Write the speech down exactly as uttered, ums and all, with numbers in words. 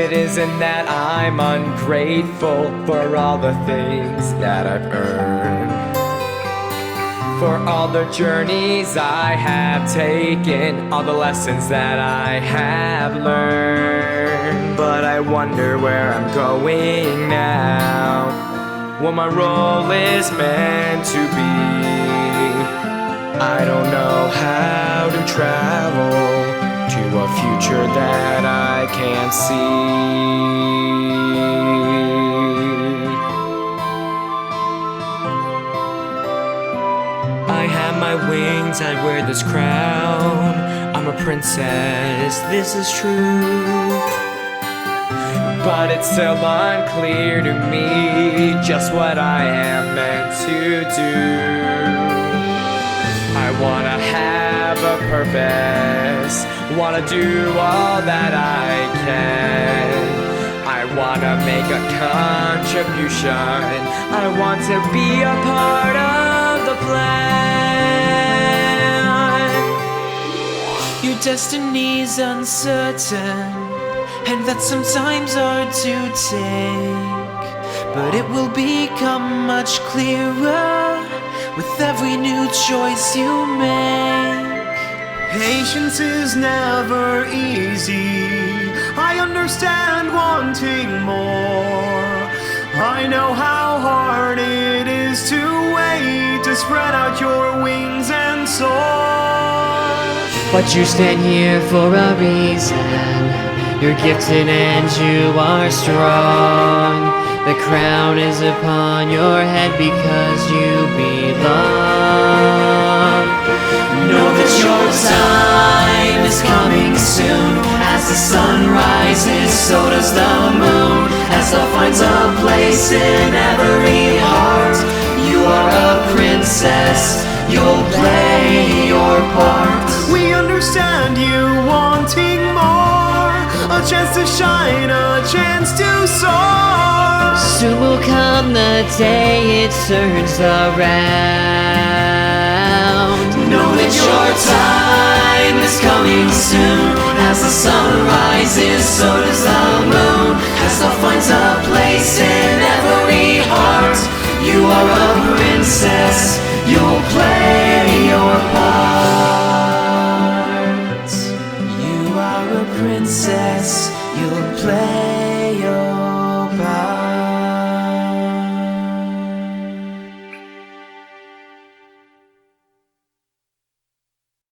it isn't that I'm ungrateful for all the things that I've earned, for all the journeys I have taken, all the lessons that I have learned. But I wonder where I'm going now, what my role is meant to be. I don't know how to travel to a future that I can't see. I have my wings, I wear this crown. I'm a princess, this is true. But it's still unclear to me just what I am meant to do. I wanna have a purpose, wanna do all that I can. I wanna make a contribution, I want to be a part of the plan. Your destiny's uncertain, and that's sometimes hard to take, but it will become much clearer with every new choice you make. Patience is never easy, I understand wanting more. I know how hard it is to wait, to spread out your wings and soar. But you stand here for a reason, you're gifted and you are strong. The crown is upon your head because you belong. Know that your time is coming soon. As the sun rises, so does the moon. As love finds a place in every heart, you are a princess, you'll play your part. We understand you wanting more, a chance to shine, a chance to soar. Soon will come the day it turns around. Know that your time is coming soon. As the sun rises, so does the moon. As love finds a place in every heart, you are